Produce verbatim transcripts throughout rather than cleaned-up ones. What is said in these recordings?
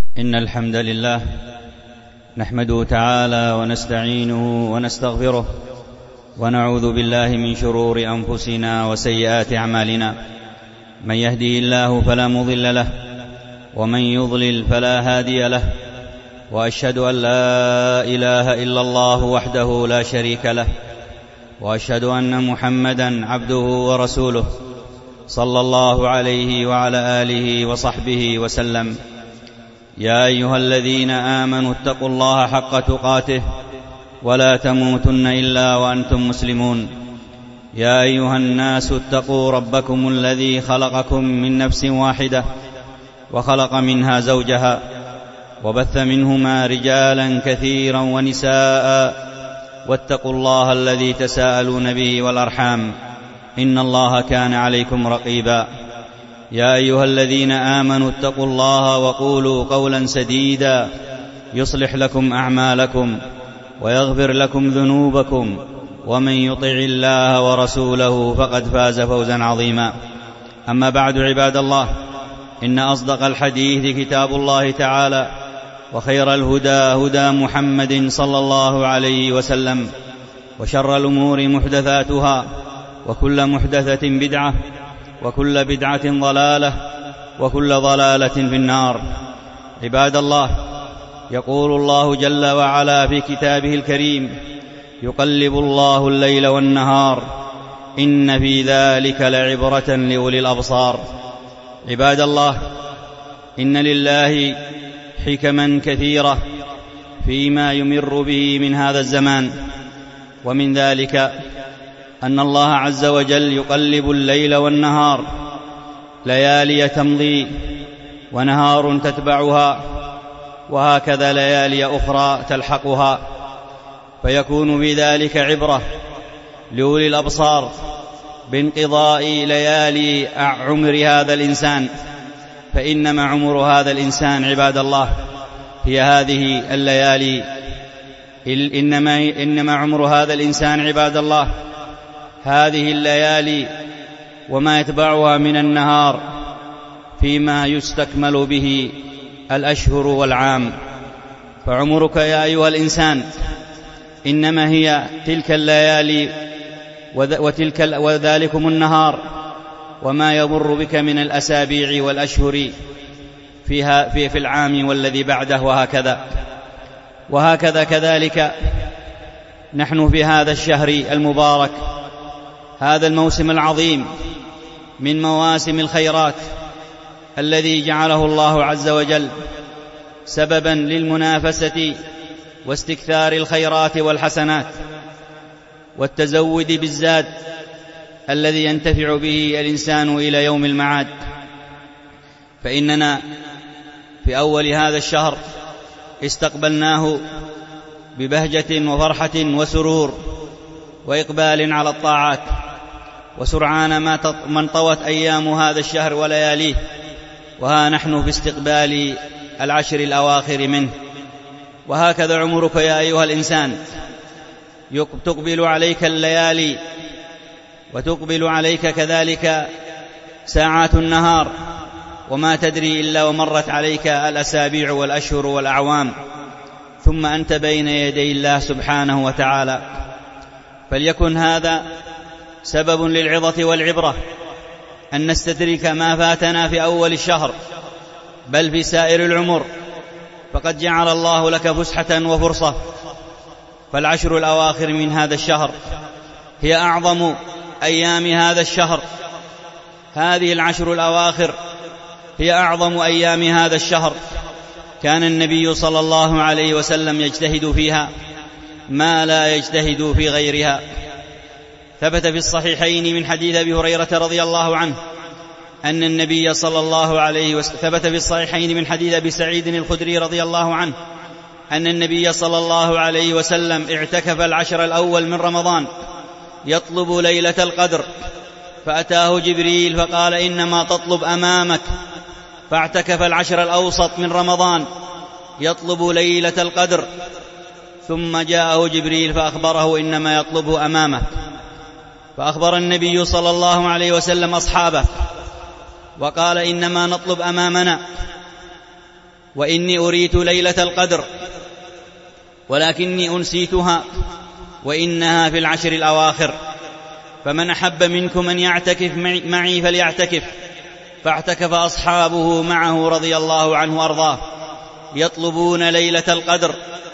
إن الحمد لله نحمده تعالى ونستعينه ونستغفره ونعوذ بالله من شرور أنفسنا وسيئات أعمالنا. من يهدي الله فلا مضل له ومن يضلل فلا هادي له، وأشهد أن لا إله إلا الله وحده لا شريك له، وأشهد أن محمدا عبده ورسوله صلى الله عليه وعلى آله وصحبه وسلم. يا أيها الذين آمنوا اتقوا الله حق تقاته ولا تموتن إلا وأنتم مسلمون. يا أيها الناس اتقوا ربكم الذي خلقكم من نفس واحدة وخلق منها زوجها وبث منهما رجالا كثيرا ونساء، واتقوا الله الذي تساءلون به والأرحام إن الله كان عليكم رقيبا. يا أيها الذين آمنوا اتقوا الله وقولوا قولا سديدا يصلح لكم أعمالكم ويغفر لكم ذنوبكم، ومن يطع الله ورسوله فقد فاز فوزا عظيما. أما بعد، عباد الله، إن أصدق الحديث كتاب الله تعالى، وخير الهدى هدى محمد صلى الله عليه وسلم، وشر الأمور محدثاتها، وكل محدثة بدعة، وكل بدعة ضلالة، وكل ضلالة في النار. عباد الله، يقول الله جل وعلا في كتابه الكريم: يقلب الله الليل والنهار إن في ذلك لعبرة لأولي الأبصار. عباد الله، إن لله حكما كثيرة فيما يمر به من هذا الزمان، ومن ذلك أن الله عز وجل يقلب الليل والنهار، ليالي تمضي ونهار تتبعها، وهكذا ليالي أخرى تلحقها، فيكون بذلك عبرة لأولي الأبصار بانقضاء ليالي عمر هذا الإنسان. فإنما عمر هذا الإنسان عباد الله هي هذه الليالي، إنما, إنما عمر هذا الإنسان عباد الله هذه الليالي وما يتبعها من النهار، فيما يستكمل به الأشهر والعام. فعمرك يا أيها الإنسان إنما هي تلك الليالي وتلك وذلكم النهار، وما يمر بك من الأسابيع والأشهر فيها في, في العام والذي بعده، وهكذا وهكذا كذلك نحن في هذا الشهر المبارك، هذا الموسم العظيم من مواسم الخيرات الذي جعله الله عز وجل سببا للمنافسة واستكثار الخيرات والحسنات والتزود بالزاد الذي ينتفع به الإنسان إلى يوم المعاد. فإننا في أول هذا الشهر استقبلناه ببهجة وفرحة وسرور وإقبال على الطاعات، وسرعان ما انطوت أيام هذا الشهر ولياليه، وها نحن في استقبال العشر الأواخر منه. وهكذا عمرك يا أيها الإنسان، تقبل عليك الليالي وتقبل عليك كذلك ساعات النهار، وما تدري إلا ومرت عليك الأسابيع والأشهر والأعوام، ثم أنت بين يدي الله سبحانه وتعالى. فليكن هذا سبب للعظة والعبرة، أن نستدرك ما فاتنا في أول الشهر بل في سائر العمر، فقد جعل الله لك فسحة وفرصة. فالعشر الأواخر من هذا الشهر هي أعظم أيام هذا الشهر، هذه العشر الأواخر هي أعظم أيام هذا الشهر. كان النبي صلى الله عليه وسلم يجتهد فيها ما لا يجتهد في غيرها. ثبت في الصحيحين من حديث أبي هريرة رضي الله عنه أن النبي صلى الله عليه وسلم ثبت في الصحيحين من حديث أبي سعيد الخدري رضي الله عنه أن النبي صلى الله عليه وسلم اعتكف العشر الأول من رمضان يطلب ليلة القدر، فأتاه جبريل فقال: إنما تطلب أمامك. فاعتكف العشر الأوسط من رمضان يطلب ليلة القدر، ثم جاءه جبريل فأخبره: إنما يطلب أمامك. فأخبر النبي صلى الله عليه وسلم أصحابه وقال: إنما نطلب أمامنا. وإني أريت ليلة القدر ولكني أنسيتها وإنها في العشر الأواخر، فمن أحب منكم أن يعتكف معي فليعتكف. فاعتكف أصحابه معه رضي الله عنه وأرضاه يطلبون ليلة القدر،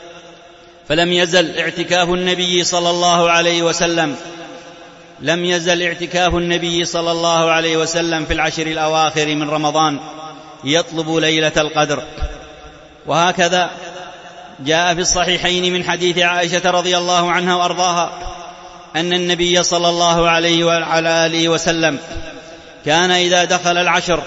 فلم يزل اعتكاف النبي صلى الله عليه وسلم لم يزل اعتكاف النبي صلى الله عليه وسلم في العشر الأواخر من رمضان يطلب ليلة القدر. وهكذا جاء في الصحيحين من حديث عائشة رضي الله عنها وأرضاها أن النبي صلى الله عليه وعلى آله وسلم كان إذا دخل العشر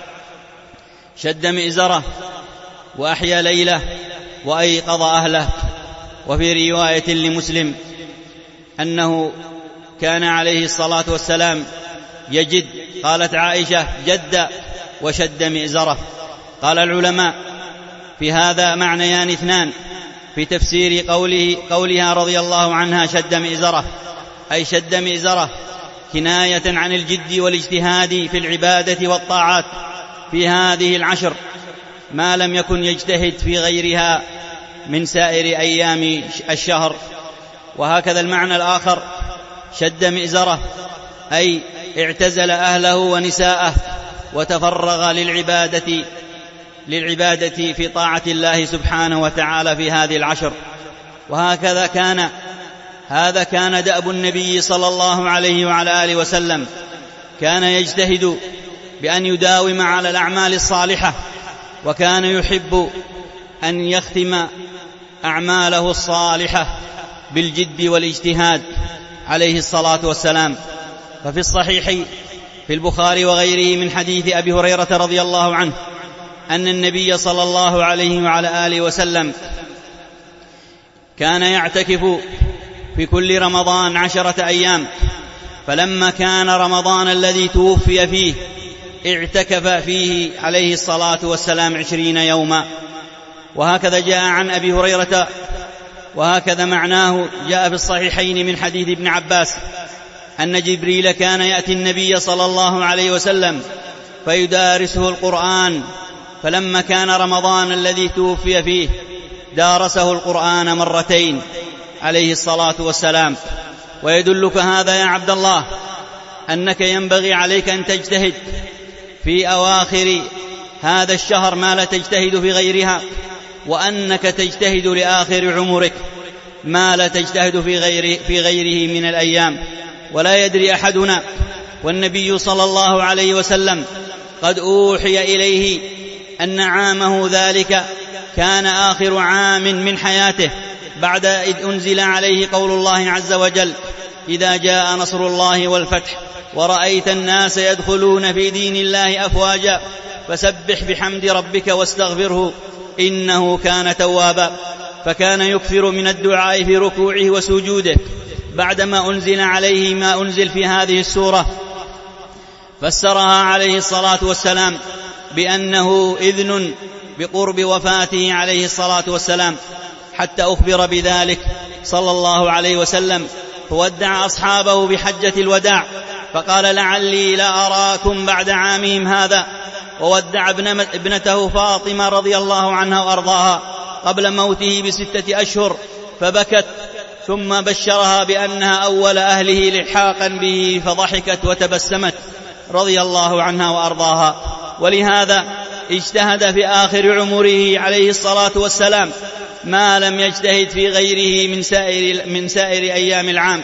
شد مئزره وأحيا ليله وأيقظ أهله. وفي رواية لمسلم أنه كان عليه الصلاة والسلام يجد، قالت عائشة جد وشد مئزره. قال العلماء في هذا معنيان اثنان في تفسير قوله قولها رضي الله عنها شد مئزره، أي شد مئزره كناية عن الجد والاجتهاد في العبادة والطاعات في هذه العشر ما لم يكن يجتهد في غيرها من سائر أيام الشهر. وهكذا المعنى الآخر شد مئزره أي اعتزل أهله ونساءه وتفرغ للعبادة للعبادة في طاعة الله سبحانه وتعالى في هذه العشر. وهكذا كان هذا كان دأب النبي صلى الله عليه وعلى آله وسلم، كان يجتهد بأن يداوم على الأعمال الصالحة، وكان يحب أن يختم أعماله الصالحة بالجد والاجتهاد عليه الصلاة والسلام. ففي الصحيح في البخاري وغيره من حديث أبي هريرة رضي الله عنه أن النبي صلى الله عليه وعلى آله وسلم كان يعتكف في كل رمضان عشرة أيام، فلما كان رمضان الذي توفي فيه اعتكف فيه عليه الصلاة والسلام عشرين يوما. وهكذا جاء عن أبي هريرة، وهكذا معناه جاء في الصحيحين من حديث ابن عباس أن جبريل كان يأتي النبي صلى الله عليه وسلم فيدارسه القرآن، فلما كان رمضان الذي توفي فيه دارسه القرآن مرتين عليه الصلاة والسلام. ويدلك هذا يا عبد الله أنك ينبغي عليك أن تجتهد في أواخر هذا الشهر ما لا تجتهد في غيرها، وأنك تجتهد لآخر عمرك ما لا تجتهد في غيره, في غيره من الأيام. ولا يدري أحدنا والنبي صلى الله عليه وسلم قد أوحي إليه أن عامه ذلك كان آخر عام من حياته بعد إذ أنزل عليه قول الله عز وجل إذا جاء نصر الله والفتح ورأيت الناس يدخلون في دين الله أفواجا فسبح بحمد ربك واستغفره إنه كان توابا. فكان يكثر من الدعاء في ركوعه وسجوده بعدما أنزل عليه ما أنزل في هذه السورة، فسرها عليه الصلاة والسلام بأنه إذن بقرب وفاته عليه الصلاة والسلام، حتى أخبر بذلك صلى الله عليه وسلم فودع أصحابه بحجة الوداع فقال لعلي لا أراكم بعد عامهم هذا. وودع ابنته فاطمة رضي الله عنها وأرضاها قبل موته بستة أشهر فبكت، ثم بشرها بأنها أول أهله لحاقا به فضحكت وتبسمت رضي الله عنها وأرضاها. ولهذا اجتهد في آخر عمره عليه الصلاة والسلام ما لم يجتهد في غيره من سائر, من سائر أيام العام.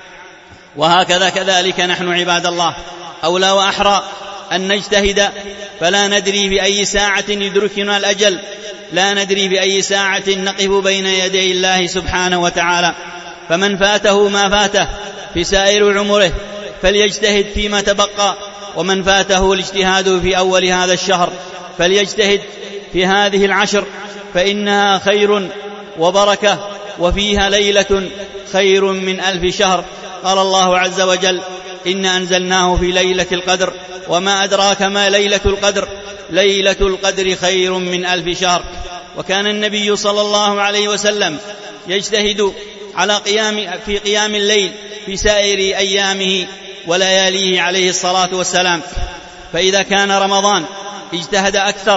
وهكذا كذلك نحن عباد الله أولى وأحرى أن نجتهد، فلا ندري بأي ساعة يدركنا الأجل، لا ندري بأي ساعة نقف بين يدي الله سبحانه وتعالى. فمن فاته ما فاته في سائر عمره فليجتهد فيما تبقى، ومن فاته الاجتهاد في أول هذا الشهر فليجتهد في هذه العشر، فإنها خير وبركة وفيها ليلة خير من ألف شهر. قال الله عز وجل إن أنزلناه في ليلة القدر وما أدراك ما ليلة القدر ليلة القدر خير من ألف شهر. وكان النبي صلى الله عليه وسلم يجتهد على قيام في قيام الليل في سائر أيامه ولياليه عليه الصلاة والسلام، فإذا كان رمضان اجتهد أكثر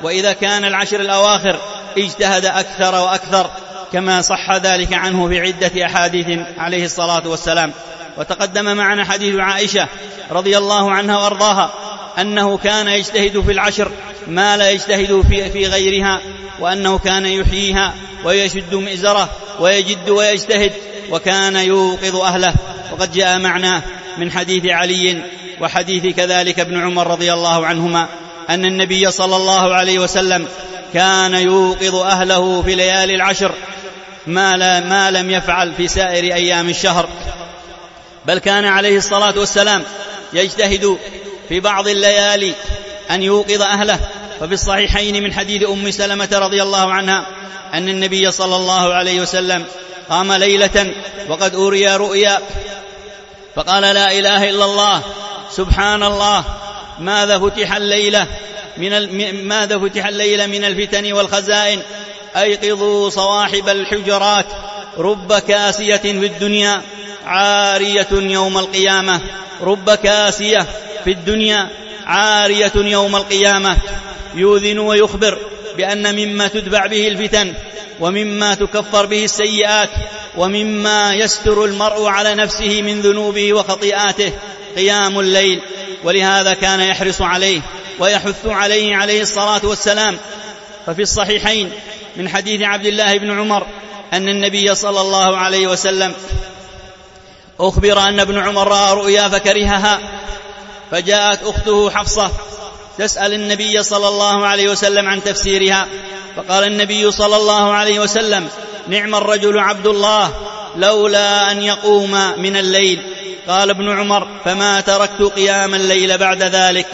وإذا كان العشر الأواخر اجتهد أكثر وأكثر، كما صح ذلك عنه في عدة أحاديث عليه الصلاة والسلام. وتقدم معنا حديث عائشة رضي الله عنها وأرضاها أنه كان يجتهد في العشر ما لا يجتهد في, في غيرها، وأنه كان يحييها ويشد مئزره ويجد ويجتهد، وكان يوقظ أهله. وقد جاء معنا من حديث علي وحديث كذلك ابن عمر رضي الله عنهما أن النبي صلى الله عليه وسلم كان يوقظ أهله في ليالي العشر ما, لا ما لم يفعل في سائر أيام الشهر، بل كان عليه الصلاة والسلام يجتهد في بعض الليالي أن يوقظ أهله. ففي الصحيحين من حديث أم سلمة رضي الله عنها أن النبي صلى الله عليه وسلم قام ليلة وقد أري رؤيا فقال: لا إله إلا الله، سبحان الله، ماذا فتح الليلة من ال... ماذا فتح الليلة من الفتن والخزائن، أيقظوا صواحب الحجرات، رب كاسية في الدنيا عارية يوم القيامة، رب كاسية في الدنيا عارية يوم القيامة، يؤذن ويخبر بأن مما تتبع به الفتن ومما تكفر به السيئات ومما يستر المرء على نفسه من ذنوبه وخطيئاته قيام الليل. ولهذا كان يحرص عليه ويحث عليه عليه الصلاة والسلام. ففي الصحيحين من حديث عبد الله بن عمر أن النبي صلى الله عليه وسلم أخبر أن ابن عمر رأى رؤيا فكرهها، فجاءت أخته حفصة تسأل النبي صلى الله عليه وسلم عن تفسيرها، فقال النبي صلى الله عليه وسلم: نعم الرجل عبد الله لولا أن يقوم من الليل. قال ابن عمر: فما تركت قيام الليل بعد ذلك.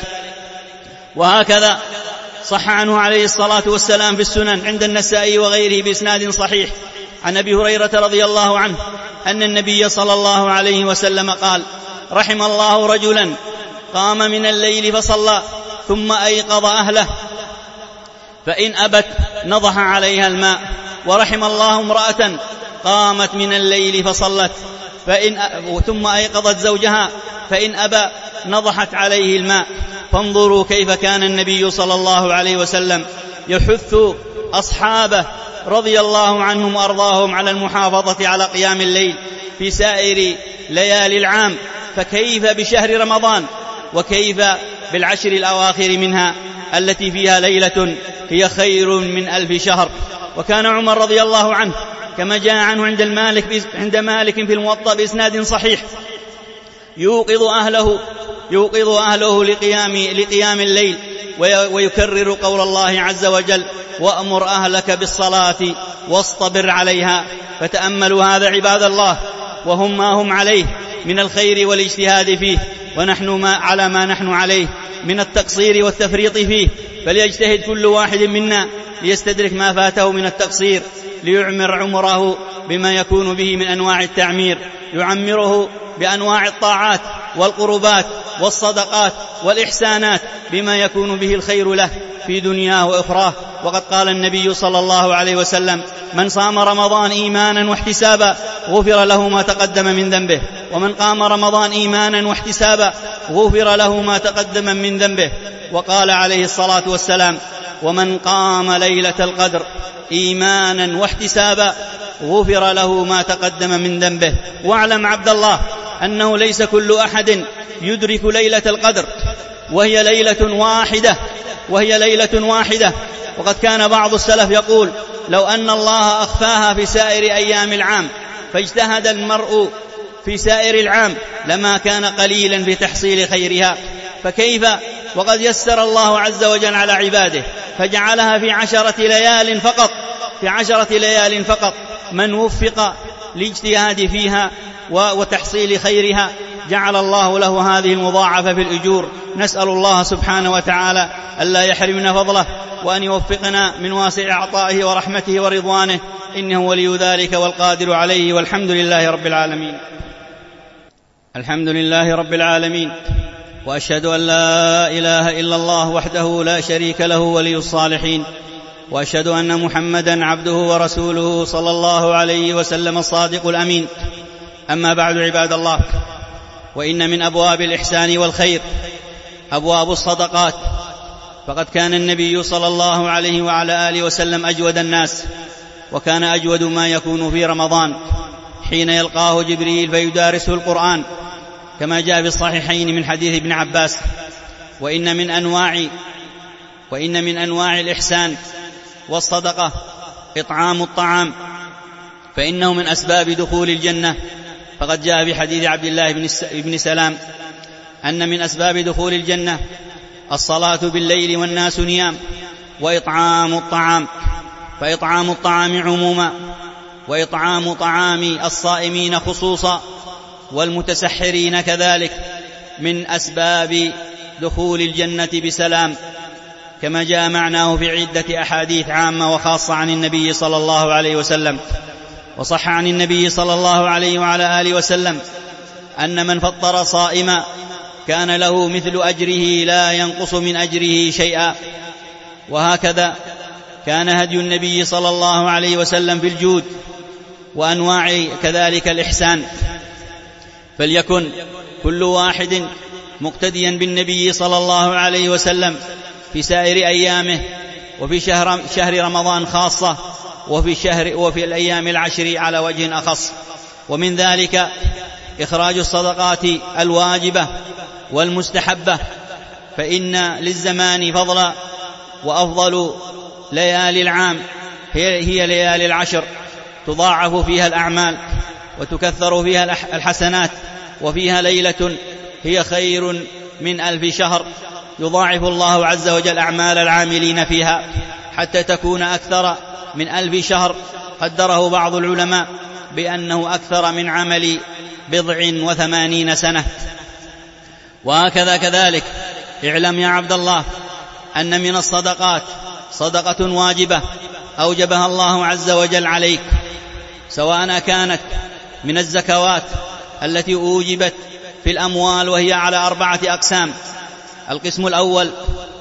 وهكذا صح عنه عليه الصلاة والسلام في السنن عند النسائي وغيره بإسناد صحيح عن أبي هريرة رضي الله عنه أن النبي صلى الله عليه وسلم قال: رحم الله رجلا قام من الليل فصلى ثم أيقظ أهله فإن أبت نضح عليها الماء، ورحم الله امرأة قامت من الليل فصلت فإن أ... ثم أيقظت زوجها فإن أبى نضحت عليه الماء. فانظروا كيف كان النبي صلى الله عليه وسلم يحث أصحابه رضي الله عنهم وأرضاهم على المحافظة على قيام الليل في سائر ليالي العام، فكيف بشهر رمضان، وكيف بالعشر الأواخر منها التي فيها ليلة هي خير من ألف شهر. وكان عمر رضي الله عنه كما جاء عنه عند المالك عند مالك في الموطأ بإسناد صحيح يوقظ أهله يوقظ أهله لقيام, لقيام الليل، ويكرر قول الله عز وجل: وأمر أهلك بالصلاة واصطبر عليها. فتأملوا هذا عباد الله، وهم ما هم عليه من الخير والاجتهاد فيه، ونحن ما على ما نحن عليه من التقصير والتفريط فيه. فليجتهد كل واحد منا ليستدرك ما فاته من التقصير، ليعمر عمره بما يكون به من أنواع التعمير، يعمره بأنواع الطاعات والقربات والصدقات والإحسانات بما يكون به الخير له في دنياه وأخراه. وقد قال النبي صلى الله عليه وسلم: من صام رمضان إيمانا واحتسابا غفر له ما تقدم من ذنبه، ومن قام رمضان إيمانا واحتسابا غفر له ما تقدم من ذنبه. وقال عليه الصلاة والسلام: ومن قام ليلة القدر إيمانا واحتسابا غفر له ما تقدم من ذنبه. واعلم عبد الله أنه ليس كل أحد يدرك ليلة القدر، وهي ليلة واحدة وهي ليلة واحدة وقد كان بعض السلف يقول: لو أن الله أخفاها في سائر أيام العام فاجتهد المرء في سائر العام لما كان قليلا في تحصيل خيرها. فكيف وقد يسر الله عز وجل على عباده فجعلها في عشرة ليال فقط في عشرة ليال فقط. من وفق لاجتهاد فيها وتحصيل خيرها جعل الله له هذه المضاعفة في الأجور. نسأل الله سبحانه وتعالى ألا يحرمنا فضله، وأن يوفقنا من واسع عطائه ورحمته ورضوانه، إنه ولي ذلك والقادر عليه. والحمد لله رب العالمين. الحمد لله رب العالمين، وأشهد أن لا إله إلا الله وحده لا شريك له ولي الصالحين، وأشهد أن محمدا عبده ورسوله صلى الله عليه وسلم الصادق الأمين. أما بعد عباد الله، وإن من أبواب الإحسان والخير أبواب الصدقات، فقد كان النبي صلى الله عليه وعلى آله وسلم أجود الناس، وكان أجود ما يكون في رمضان حين يلقاه جبريل فيدارسه القرآن، كما جاء في الصحيحين من حديث ابن عباس: وإن من أنواع وإن من أنواع الإحسان والصدقة إطعام الطعام، فإنه من أسباب دخول الجنة. فقد جاء في حديث عبد الله بن سلام أن من أسباب دخول الجنة الصلاة بالليل والناس نيام، وإطعام الطعام، فإطعام الطعام عموما، وإطعام طعام الصائمين خصوصا، والمتسحرين كذلك، من أسباب دخول الجنة بسلام، كما جاء معناه في عدة أحاديث عامة وخاصة عن النبي صلى الله عليه وسلم. وصح عن النبي صلى الله عليه وعلى آله وسلم أن من فطر صائما كان له مثل أجره لا ينقص من أجره شيئا. وهكذا كان هدي النبي صلى الله عليه وسلم في الجود وأنواع كذلك الإحسان، فليكن كل واحد مقتديا بالنبي صلى الله عليه وسلم في سائر أيامه، وفي شهر, شهر رمضان خاصة، وفي, الشهر وفي الأيام العشر على وجه أخص. ومن ذلك إخراج الصدقات الواجبة والمستحبة، فإن للزمان فضلا، وأفضل ليالي العام هي ليالي العشر، تضاعف فيها الأعمال وتكثر فيها الحسنات، وفيها ليلة هي خير من ألف شهر، يضاعف الله عز وجل أعمال العاملين فيها حتى تكون أكثر من ألف شهر، قدره بعض العلماء بأنه أكثر من عمل بضع وثمانين سنة. وهكذا كذلك اعلم يا عبد الله أن من الصدقات صدقة واجبة أوجبها الله عز وجل عليك، سواء كانت من الزكوات التي أوجبت في الأموال، وهي على أربعة أقسام. القسم الأول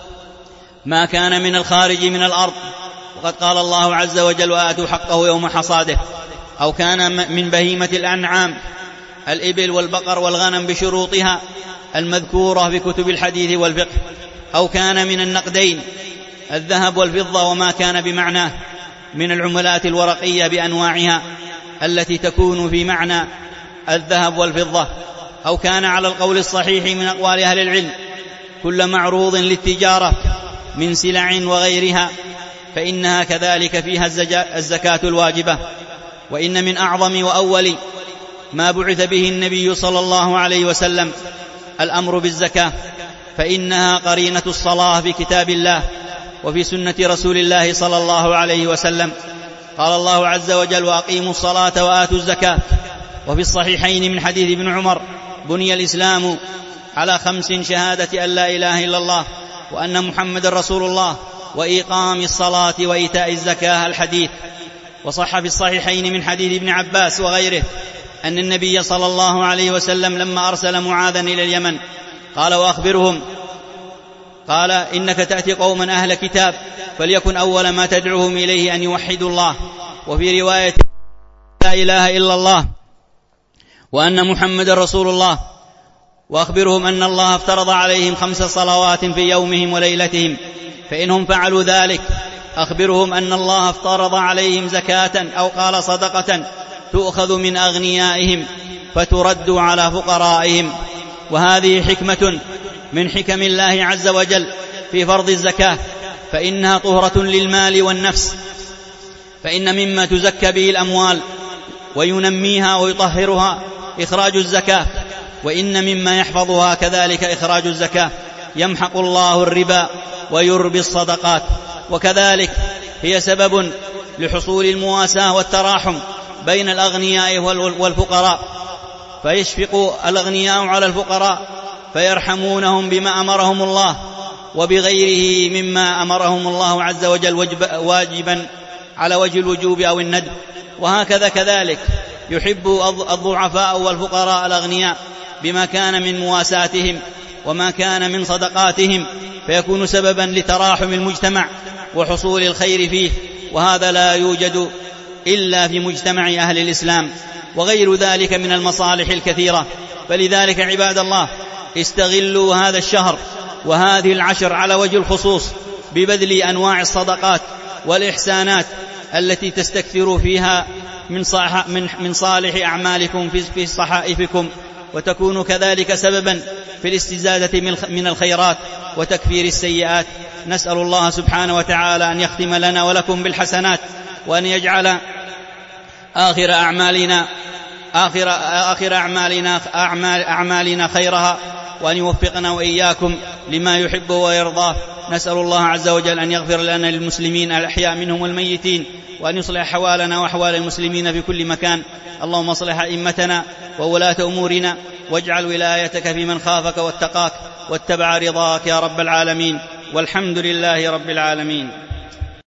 ما كان من الخارج من الأرض، وقد قال الله عز وجل: وآتوا حقه يوم حصاده، أو كان من بهيمة الأنعام، الإبل والبقر والغنم بشروطها المذكورة في كتب الحديث والفقه، أو كان من النقدين، الذهب والفضة وما كان بمعناه، من العملات الورقية بأنواعها التي تكون في معنى الذهب والفضة، أو كان على القول الصحيح من أقوال أهل العلم كل معروض للتجارة من سلع وغيرها، فإنها كذلك فيها الزكاة الواجبة. وإن من أعظم وأول ما بعث به النبي صلى الله عليه وسلم الأمر بالزكاة، فإنها قرينة الصلاة في كتاب الله وفي سنة رسول الله صلى الله عليه وسلم. قال الله عز وجل: وأقيموا الصلاة وآتوا الزكاة. وفي الصحيحين من حديث ابن عمر: بني الإسلام على خمس: شهادة أن لا إله إلا الله وأن محمد رسول الله وإقام الصلاة وإيتاء الزكاة، الحديث. وصح في الصحيحين من حديث ابن عباس وغيره أن النبي صلى الله عليه وسلم لما أرسل معاذا إلى اليمن قال: وأخبرهم، قال: إنك تأتي قوما أهل كتاب، فليكن أول ما تدعوهم إليه أن يوحدوا الله، وفي رواية: لا إله إلا الله وأن محمد رسول الله، وأخبرهم أن الله افترض عليهم خمس صلوات في يومهم وليلتهم، فإنهم فعلوا ذلك أخبرهم أن الله افترض عليهم زكاة أو قال صدقة تؤخذ من أغنيائهم فترد على فقرائهم. وهذه حكمة من حكم الله عز وجل في فرض الزكاة، فإنها طهرة للمال والنفس، فإن مما تزكى به الأموال وينميها ويطهرها إخراج الزكاة، وإن مما يحفظها كذلك إخراج الزكاة. يمحق الله الربا ويربي الصدقات. وكذلك هي سبب لحصول المواساة والتراحم بين الأغنياء والفقراء، فيشفق الأغنياء على الفقراء فيرحمونهم بما أمرهم الله وبغيره مما أمرهم الله عز وجل واجبا على وجه الوجوب أو الندب. وهكذا كذلك يحب الضعفاء والفقراء الأغنياء بما كان من مواساتهم وما كان من صدقاتهم، فيكون سببا لتراحم المجتمع وحصول الخير فيه، وهذا لا يوجد إلا في مجتمع أهل الإسلام، وغير ذلك من المصالح الكثيرة. فلذلك عباد الله استغلوا هذا الشهر وهذه العشر على وجه الخصوص ببذل أنواع الصدقات والإحسانات التي تستكثروا فيها من صالح أعمالكم في صحائفكم، وتكون كذلك سببا في الاستزادة من الخيرات وتكفير السيئات. نسأل الله سبحانه وتعالى أن يختم لنا ولكم بالحسنات، وأن يجعل آخر أعمالنا آخر, آخر أعمالنا, أعمال أعمالنا خيرها، وأن يوفقنا وإياكم لما يحب ويرضاه. نسأل الله عز وجل أن يغفر لنا للمسلمين الأحياء منهم والميتين، وأن يصلح أحوالنا وأحوال المسلمين في كل مكان. اللهم اصلح أئمتنا وولاة أمورنا، واجعل ولايتك في من خافك واتقاك واتبع رضاك يا رب العالمين، والحمد لله رب العالمين.